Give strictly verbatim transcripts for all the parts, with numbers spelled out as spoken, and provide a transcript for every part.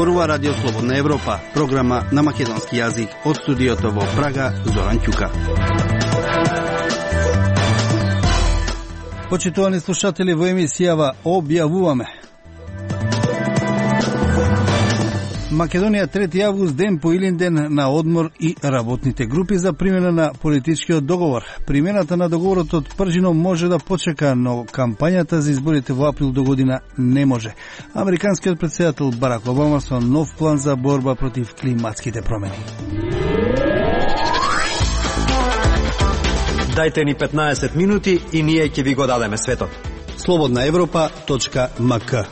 Зборува Радио Слободна Европа, програма на македонски јазик од студиото во Прага, Зоран Ќука. Почитувани слушатели, во емисијава објавуваме: Македонија трети август, ден по Илинден на одмор и работните групи за примена на политичкиот договор. Примената на договорот од Пржино може да почека, но кампањата за изборите во април до година не може. Американскиот претседател Барак Обама со нов план за борба против климатските промени. Дајте ни петнаесет минути и ние ќе ви го дадеме светот. слободна европа точка ем ка.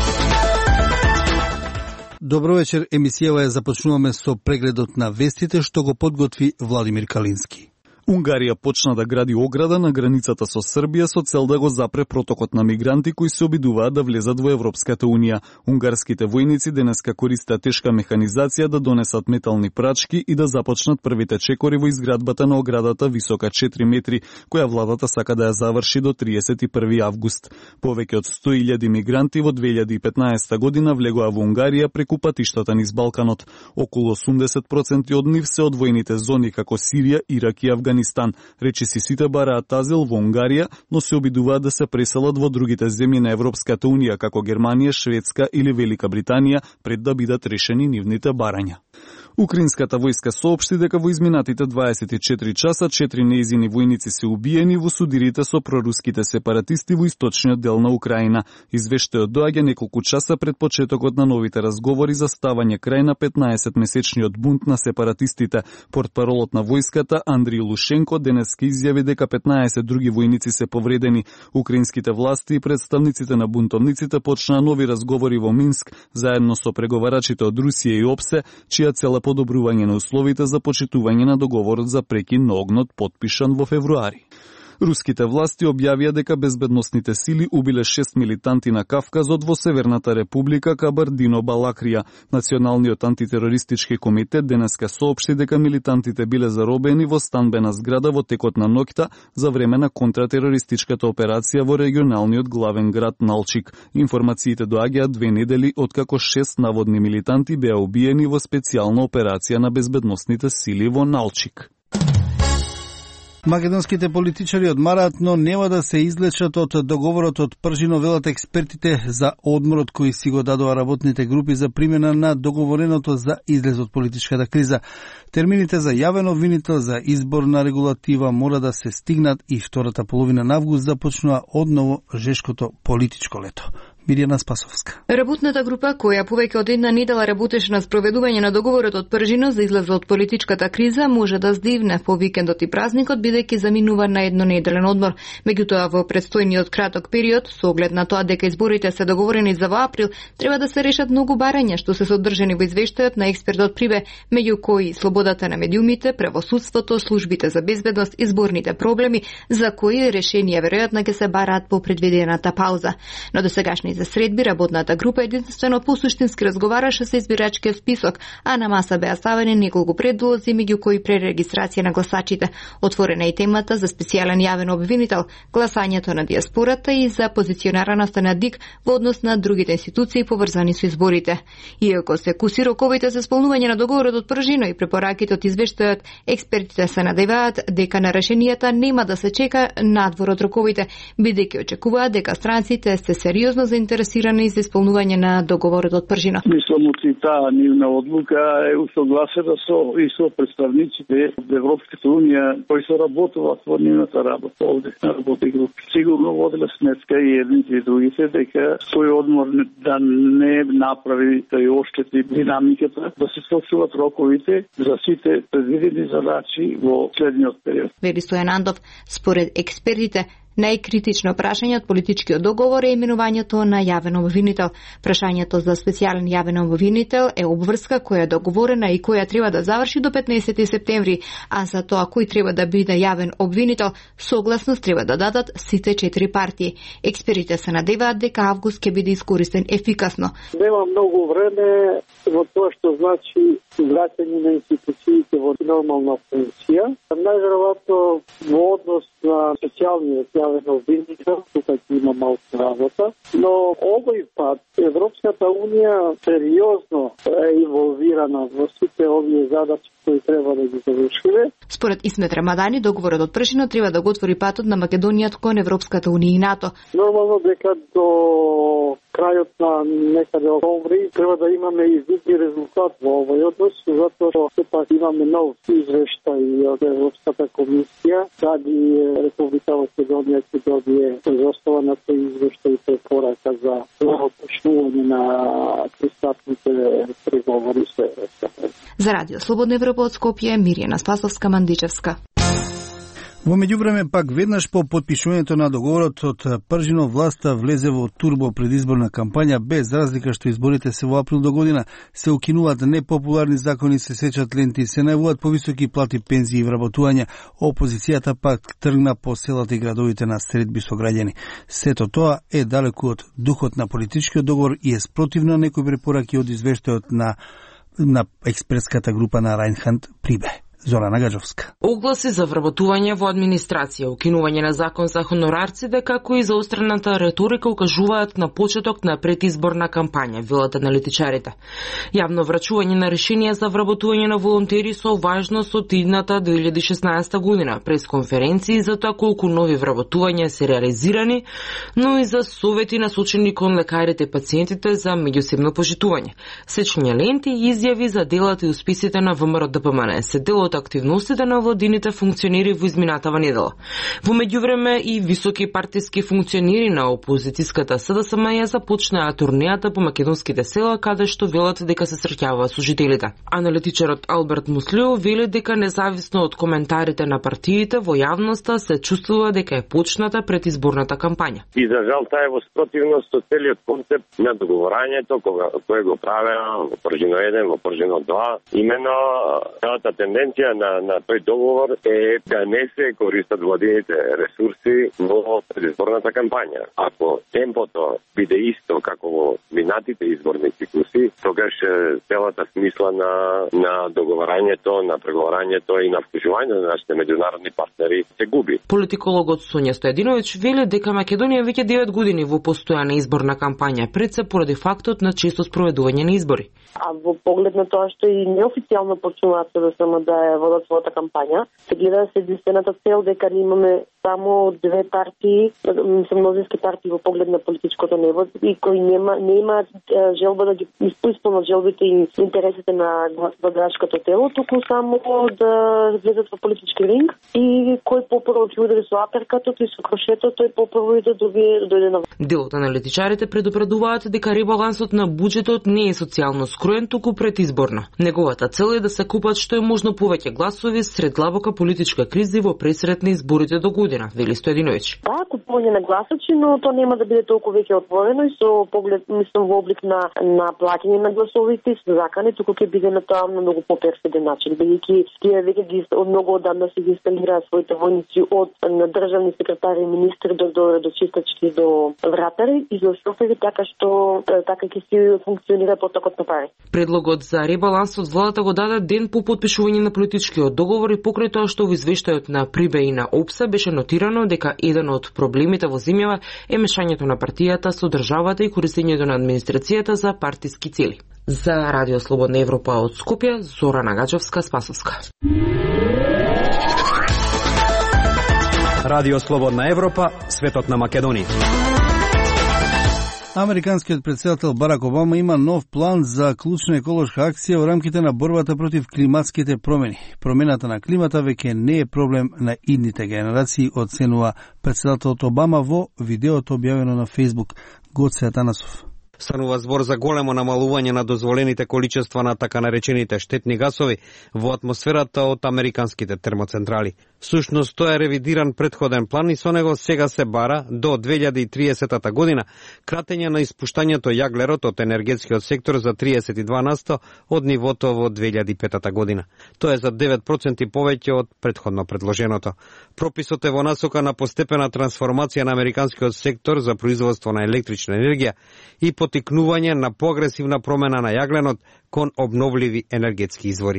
Добро вечер, емисијава ја започнуваме со прегледот на вестите што го подготви Владимир Калински. Унгарија почна да гради ограда на границата со Србија со цел да го запре протокот на мигранти кои се обидуваат да влезат во Европската унија. Унгарските војници денеска користат тешка механизација да донесат метални прачки и да започнат првите чекори во изградбата на оградата висока четири метри, која владата сака да ја заврши до триесет и први август. Повеќе од сто илјади мигранти во две илјади и петнаесета година влегоа во Унгарија преку патиштата низ Балканот. Околу осумдесет проценти од нив се од војните зони како Сирија, Ирак и Авганистан. Речиси сите бараат азил во Унгарија, но се обидуваат да се преселат во другите земји на Европската унија, како Германија, Шведска или Велика Британија, пред да бидат решени нивните барања. Украинската војска соопшти дека во изминатите дваесет и четири часа четири нејзини војници се убиени во судирите со проруските сепаратисти во источниот дел на Украина. Извештајот доаѓа неколку часа пред почетокот на новите разговори за ставање крај на петнаесетмесечниот бунт на сепаратистите. Портпаролот на војската Андрий Лушенко денеска изјави дека петнаесет други војници се повредени. Украинските власти и представниците на бунтовниците почнаа нови разговори во Минск заедно со преговарачите од Русија и ОПСЕ, чија цел подобрување на условите за почитување на договорот за прекин на огнот подпишан во февруари. Руските власти објавија дека безбедносните сили убиле шест милитанти на Кавказот во Северната република Кабардино-Балакрија. Националниот антитерористички комитет денеска соопшти дека милитантите биле заробени во станбена зграда во текот на ноќта за време на контратерористичката операција во регионалниот главен град Налчик. Информациите доаѓаат две недели откако шест наводни милитанти беа убиени во специјална операција на безбедносните сили во Налчик. Македонските политичари одмараат, но нема да се излечат од договорот од Пржино, велат експертите за одморот кои си го дадоа работните групи за примена на договореното за излез од политичката криза. Термините за јавен обвинител за избор на регулатива мора да се стигнат и втората половина на август започнува одново жешкото политичко лето. Мирјана Спасовска. Работната група, која повеќе од една недела работеше на спроведување на договорот од Пржино за излез од политичката криза, може да здивне по викендот и празникот, бидејќи заминува на еднонеделен одмор. Меѓутоа, во предстојниот краток период, со оглед на тоа дека изборите се договорени за во април, треба да се решат многу барања што се содржани во извештајот на експертот Прибе, меѓу кои слободата на медиумите, правосудството, службите за безбедност, изборните проблеми, за кои решенија веројатно ќе се бараат по предвидената пауза. Но до сегашни за средби работната група единствено по суштински разговараше со избирачкиот список, а на маса беа ставени неколку предлози, меѓу кои пререгистрација на гласачите. Отворена и темата за специјален јавен обвинител, гласањето на диаспората и за позиционираноста на ДИК во однос на другите институции поврзани со изборите. Иако се куси роковите за исполнување на договорот од Пржино и препораките од извештајот, експертите се надеваат дека на решенијата нема да се чека надвор од роковите, бидејќи очекуваат дека странците се сериозно заинтересирани за исполнување на договорот од Пржино. Мислам че таа нивна одлука е усогласена со и со представниците од Европската унија кои се работуваат во нивната работа овде на работни групи. Сигурно воделе сметка и едните и другите дека тој одмор да не направи да ја оштети динамиката, да се сочуваат роковите за сите предвидени задачи во следниот период. Вели Стојан Андов, според експертите, најкритично прашање од политичкиот договор е именувањето на јавен обвинител. Прашањето за специјален јавен обвинител е обврска која е договорена и која треба да заврши до петнаесети септември, а за тоа кој треба да биде јавен обвинител, согласност треба да дадат сите четири партии. Експертите се надеваат дека август ќе биде искористен ефикасно. Нема многу време во тоа што значи враќање на институциите во нормална функција. Најверојатно во однос на специјалниот јавено виница, тука ќе има малку работа, но овој пат Европската унија сериозно е инволвирана во сите овие задачи кои треба да ги завршиме. Според Исмет Рамадани, договорот од Пршино треба да го отвори патот на Македонија кон Европската унија и НАТО. Нормално дека до крајот на некаде октомври треба да имаме и видни резултат во овој однос, затоа што сепак имаме нов извештај од Европската комисија, дали Република Македонија ќе добие застава на тој извештај препорака за почнување на пристапните преговори со Европската. За Радио Слободна Европа од Скопје, Мирјана Спасовска-Мандичевска. Во меѓувреме, пак веднаш по потпишувањето на договорот од Пржино, власта влезе во турбо предизборна кампања, без разлика што изборите се во април до година. Се укинуваат непопуларни закони, се сечат ленти и се најавуваат повисоки плати, пензии и вработувања. Опозицијата пак тргна по селата и градовите на средби со граѓани. Сето тоа е далеку од духот на политичкиот договор и е спротивно некои препораки од извештајот на, на експертската група на Рајнханд Прибе. Зорана Гаджовска. Огласи за вработување во администрација, укинување на закон за хонорарците, како и заострената риторика укажуваат на почеток на предизборна кампања, велат аналитичарите. Јавно врачување на решенија за вработување на волонтери со важност од идната две илјади и шеснаесета година, през конференции за тоа колку нови вработувања се реализирани, но и за совети насочени кон лекарите и пациентите за меѓусебно пожитување. Сечење ленти и изјави за делат и усписите на ВМРО Д П М Н се дел од активностите на владините функционери во изминатава недела. Во меѓувреме и високи партиски функционери на опозицијската С Д С М ја започнаа турнејата по македонските села, каде што велат дека се среќаваат со жителите. Аналитичарот Алберт Муслио вели дека независно од коментарите на партиите во јавноста се чувствува дека е почната предизборната кампања. И за жал таа е во спротивност со целиот концепт на договорањето кое го правеа во Пржино еден, во Пржино два. Именно целата тенденција на, на тој договор е да не се користат владините ресурси во предизборната кампања. Ако темпото биде исто како во минатите изборни циклуси, тогаш целата смисла на, на договорањето, на преговорањето и на вклучувањето на нашите меѓународни партнери се губи. Политикологот Сонја Стојадиновиќ вели дека Македонија веќе девет години во постојана изборна кампања, пред се поради фактот на често спроведување на избори. А во поглед на тоа што и неофицијално почнуваат да само да ја водат својата кампања, се гледа се единствената цел дека имаме само две партии, се мнозински партии во поглед на политичкото небо и кои нема не имаат желба да ги исполнат желбите и интересите на гласбограшкото тело, туку само да влезат во политички ринг и кој попрво ќе удари со аперкатот и со крошето, тој попрво и да добие да дојде на. Дел од аналитичарите предупредуваат дека ребалансот на буџетот не е социјално скроен, туку предизборно. Неговата цел е да се купат што е можно повеќе гласови сред длабока политичка криза во пресрет на изборите до година, вели Стојадиновиќ. Да, купување на гласачи, но тоа нема да биде толку веќе отворено и со поглед, мислам, во облик на на плаќање на гласовите и со закани, туку ќе биде на тоа на многу поперфиден начин, бидејќи тие веќе ги од многу одамна се ги инсталираат своите војници од на државни секретари и министри до до, до чистачки до вратари и до шофери, така што така ќе си функционира потокот на пари. Предлогот за ребаланс од владата го даде ден по потпишување на политичкиот договор и покрај тоа што во извештајот на Прибе и на ОПСА беше нотирано дека еден од проблемите во земјава е мешањето на партијата со државата и користењето на администрацијата за партиски цели. За Радио Слободна Европа од Скопје, Зорана Гаджовска, Спасовска. Радио Слободна Европа, светот на Македонија. Американскиот председател Барак Обама има нов план за клучна еколошка акција во рамките на борбата против климатските промени. Промената на климата веќе не е проблем на идните генерации, оценува председателот Обама во видеото објавено на Facebook. Гоце Атанасов. Станува збор за големо намалување на дозволените количества на така наречените штетни гасови во атмосферата од американските термоцентрали. Всушност, тоа е ревидиран претходен план и со него сега се бара до две илјади и триесета година кратење на испуштањето јаглерод од енергетскиот сектор за триесет и два на сто од нивото во две илјади и пета година. Тоа е за девет проценти повеќе од претходно предложеното. Прописот е во насока на постепена трансформација на американскиот сектор за производство на електрична енергија и потикнување на поагресивна промена на јагленот кон обновливи енергетски извори.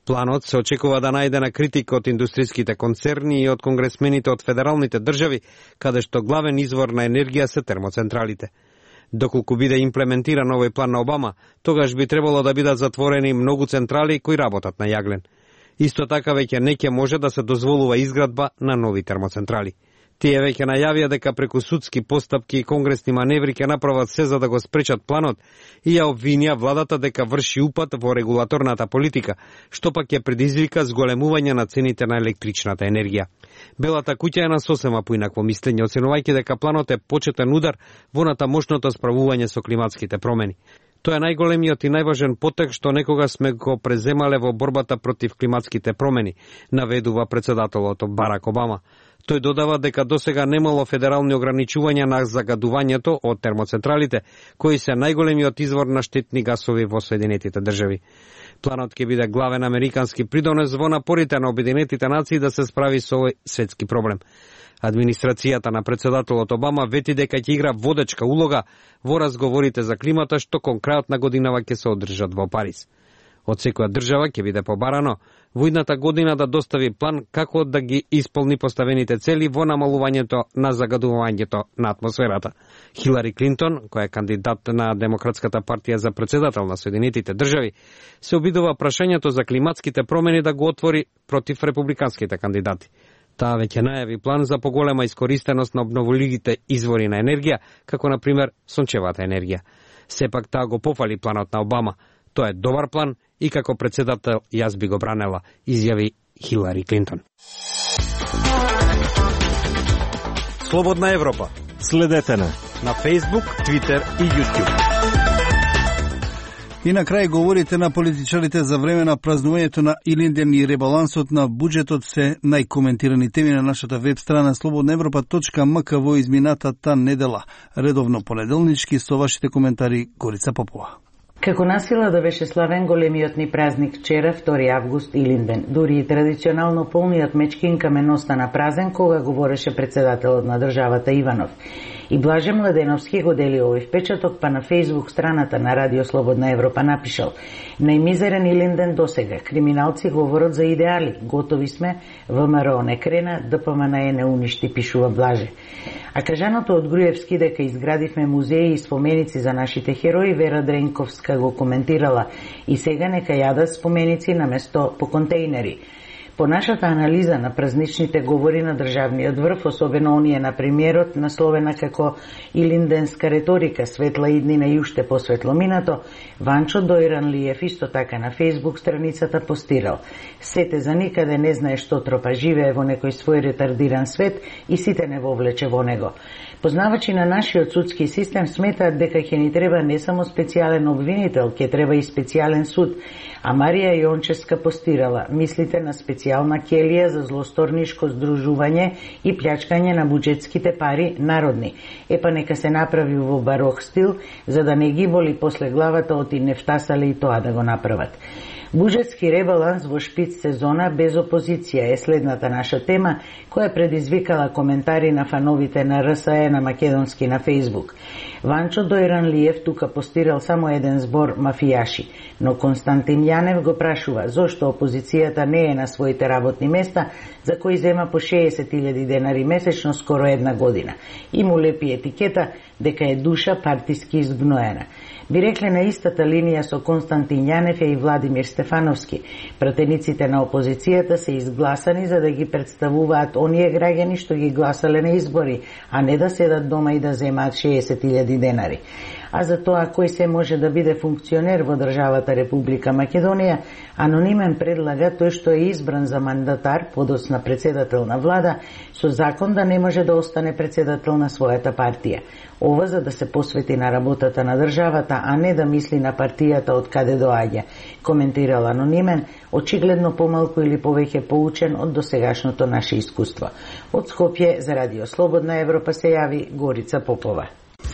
Планот се очекува да најде на критика од индустријските концерни и од конгресмените од федералните држави, каде што главен извор на енергија се термоцентралите. Доколку биде имплементиран овој план на Обама, тогаш би требало да бидат затворени многу централи кои работат на јаглен. Исто така веќе не ќе може да се дозволува изградба на нови термоцентрали. Тие веќе најавија дека преку судски постапки и конгресни маневри ќе направат се за да го спречат планот и ја обвинија владата дека врши упат во регулаторната политика, што пак ќе предизвика зголемување на цените на електричната енергија. Белата куќа е на сосема поинакво мислење, оценувајќи дека планот е почетен удар во натамошното справување со климатските промени. Тоа е најголемиот и најважен потек што некога сме го преземале во борбата против климатските промени, наведува председателот Барак Обама. Тој додава дека досега немало федерални ограничувања на загадувањето од термоцентралите, кои се најголемиот извор на штетни гасови во Соединетите држави. Планот ќе биде главен американски придонес во напорите на Обединетите нации да се справи со овој светски проблем. Администрацијата на председателот Обама вети дека ќе игра водечка улога во разговорите за климата што кон крајот на годинава ќе се одржат во Париз. Од секоја држава ќе биде побарано во идната година да достави план како да ги исполни поставените цели во намалувањето на загадувањето на атмосферата. Хилари Клинтон, која е кандидат на Демократската партија за председател на Соединетите држави, се обидува прашањето за климатските промени да го отвори против републиканските кандидати. Таа веќе најави план за поголема искористеност на обновливите извори на енергија, како на пример сончевата енергија. Сепак таа го пофали планот на Обама. Тоа е добар план и како председател јас би го бранела, изјави Хилари Клинтон. Слободна Европа. Следете на на Facebook, Twitter и YouTube. И на крај говорите на политичарите за време на празнувањето на Илинден и ребалансот на буџетот се најкоментирани теми на нашата веб страна слободна европа точка м к во изминатата недела. Редовно понеделнички со вашите коментари Горица Попова. Како насила да беше славен големиот ни празник вчера, втори август, Илинден. Дури и традиционално полниот мечкин камен остана празен кога говореше председателот на државата Иванов. И Блаже Младеновски го дели овој впечаток, па на Facebook страната на Радио Слободна Европа напишал: најмизерен Илинден досега, криминалци говорат за идеали, готови сме, ВМРО не крена, ДПМНЕ не уништи, пишува Блаже. А кажаното од Груевски дека изградивме музеи и споменици за нашите херои, Вера Дренковска го коментирала: и сега нека јадат споменици на место по контейнери. По нашата анализа на празничните говори на државниот врв, особено оние на премиерот, насловена како Илинденска реторика, светла иднина и уште посветломинато, Ванчо Дојранлиев исто така на Facebook страницата постирал: сете за никаде не знае што тропа, живее во некој свој ретардиран свет и сите не вовлече во него. Познавачи на нашиот судски систем сметаат дека ќе ни треба не само специјален обвинител, ќе треба и специјален суд. А Марија Јонческа постирала: мислите на специјална келија за злосторнишко здружување и плјачкање на буџетските пари народни. Епа нека се направи во барох стил, за да не ги боли после главата оти нефтасале и тоа да го направат. Буџетски ребаланс во шпиц сезона без опозиција е следната наша тема, која предизвикала коментари на фановите на РСЕ на македонски на Facebook. Ванчо Дојранлиев тука постирал само еден збор мафијаши, но Константин Јанев го прашува зошто опозицијата не е на своите работни места, за кои зема по шеесет илјади денари месечно скоро една година. И му лепи етикета дека е душа партиски изгноена. Би рекле на истата линија со Константин Јанев и Владимир Стефановски. Пратениците на опозицијата се изгласани за да ги представуваат оние граѓани што ги гласале на избори, а не да седат дома и да земаат шеесет илјади денари. А за тоа кој се може да биде функционер во државата Република Македонија, анонимен предлага тој што е избран за мандатар, подоцна председател на влада, со закон да не може да остане председател на својата партија. Ова за да се посвети на работата на државата, а не да мисли на партијата од каде доаѓа, коментирал анонимен, очигледно помалку или повеќе поучен од досегашното наше искуство. Од Скопје за Радио Слободна Европа се јави Горица Попова.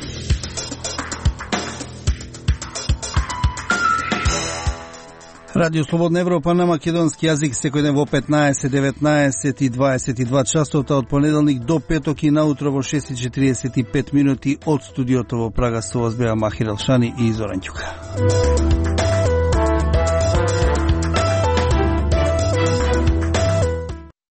Радио Слободна Европа на македонски јазик секој ден во петнаесет, деветнаесет и дваесет и два часот, од понеделник до петок и наутро во шест и четириесет и пет минути од студиото во Прага со вас беа Махир Алшани и Зоран Ќука.